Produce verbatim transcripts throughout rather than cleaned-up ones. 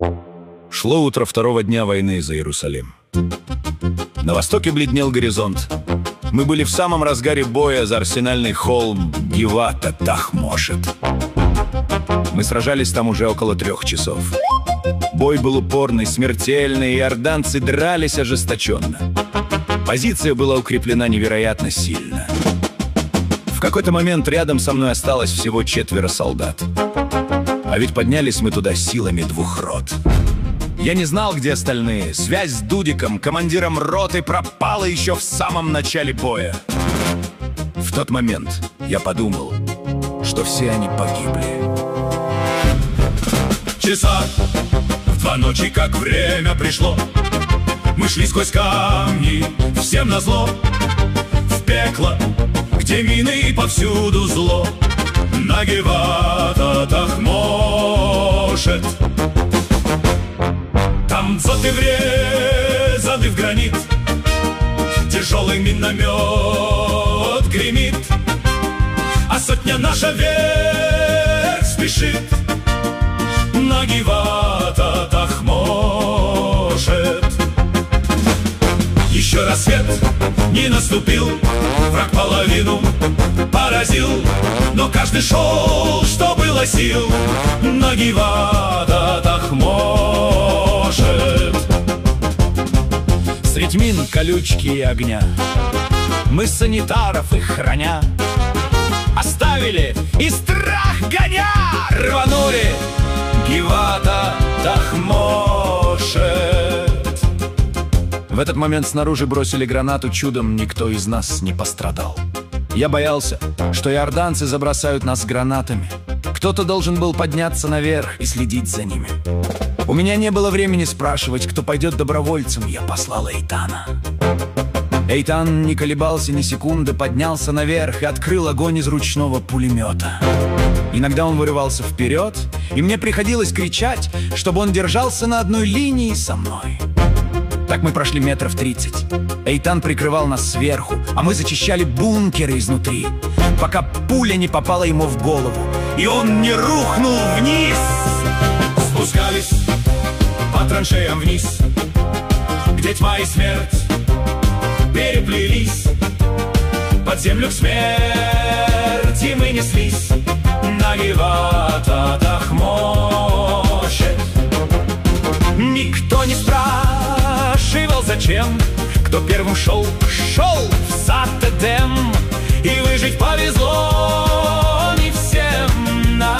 Шло утро второго дня войны за Иерусалим. На востоке бледнел горизонт. Мы были в самом разгаре боя за арсенальный холм Гивата-Тахмошет. Мы сражались там уже около трех часов. Бой был упорный, смертельный, и иорданцы дрались ожесточенно. Позиция была укреплена невероятно сильно. В какой-то момент рядом со мной осталось всего четверо солдат. А ведь поднялись мы туда силами двух рот. Я не знал, где остальные. Связь с Дудиком, командиром роты, пропала еще в самом начале боя. В тот момент я подумал, что все они погибли. Часа в два ночи, как время пришло, мы шли сквозь камни, всем назло, в пекло, где мины и повсюду зло. На Гивата-Тахмошет. Там дзоты врезаны в гранит, тяжелый миномет гремит, а сотня наша вверх спешит. На Гивата-Тахмошет. Еще рассвет не наступил, враг половину поразил, но каждый шел, что было сил, на Гивата-Тахмошет. Средь мин, колючки и огня мы санитаров их храня оставили и страх гоня рванули Гивата-Тахмошет. В этот момент снаружи бросили гранату, чудом никто из нас не пострадал. Я боялся, что иорданцы забросают нас гранатами. Кто-то должен был подняться наверх и следить за ними. У меня не было времени спрашивать, кто пойдет добровольцем. Я послал Эйтана. Эйтан не колебался ни секунды, поднялся наверх и открыл огонь из ручного пулемета. Иногда он вырывался вперед, и мне приходилось кричать, чтобы он держался на одной линии со мной. Так мы прошли метров тридцать. Эйтан прикрывал нас сверху, а мы зачищали бункеры изнутри, пока пуля не попала ему в голову, и он не рухнул вниз. Спускались по траншеям вниз, где тьма и смерть переплелись. Под землю к смерти мы неслись, на Гивата-Тахмошет. Никто не спрашивал, зачем. Кто первым шел, шел в Сат-Эдем. И выжить повезло не всем, на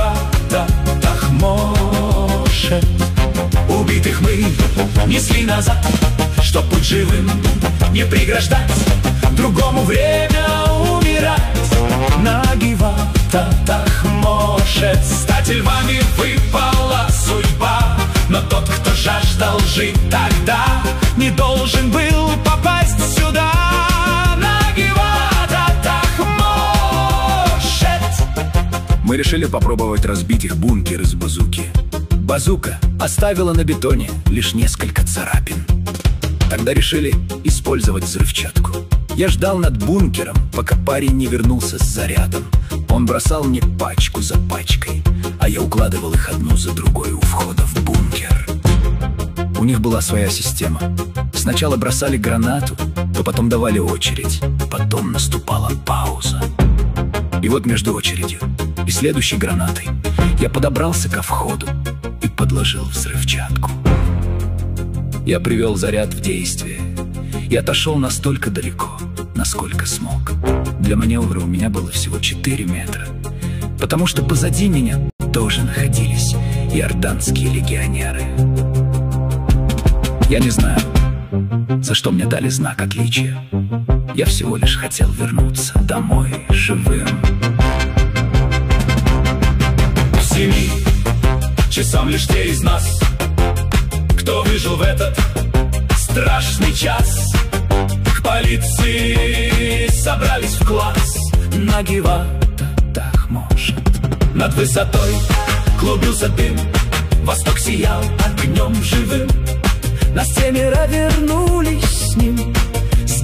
Гивата-Тахмошет. Убитых мы несли назад, чтоб путь живым не преграждать, другому время умирать. На Гивата-Тахмошет стать львами выпала судьба, но тот, кто жаждал жить тогда, не должен был попасть сюда. На Гивата-Тахмошет. Мы решили попробовать разбить их бункер из базуки. Базука оставила на бетоне лишь несколько царапин. Тогда решили использовать взрывчатку. Я ждал над бункером, пока парень не вернулся с зарядом. Он бросал мне пачку за пачкой, а я укладывал их одну за другой у входа в бункер. У них была своя система. Сначала бросали гранату, то потом давали очередь. Потом наступала пауза. И вот между очередью и следующей гранатой я подобрался ко входу и подложил взрывчатку. Я привел заряд в действие и отошел настолько далеко, насколько смог. Для маневра у меня было всего четыре метра, потому что позади меня тоже находились иорданские легионеры. Я не знаю, за что мне дали знак отличия. Я всего лишь хотел вернуться домой живым. К семи часам лишь те из нас, кто выжил в этот страшный час, к полиции собрались в класс. На Гивата-Тахмошет. Над высотой клубился дым, восток сиял огнем живым. Нас семеро вернулись с ним с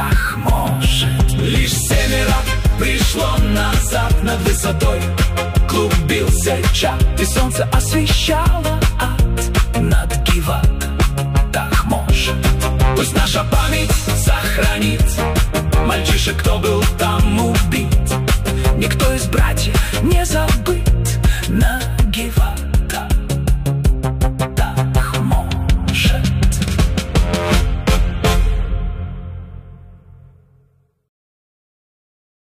Гивата-Тахмошет. Лишь семеро пришло назад. Над высотой клубился чад, и солнце освещало ад над Гиват Тахмош. Пусть наша память сохранит мальчишек, кто был там убит.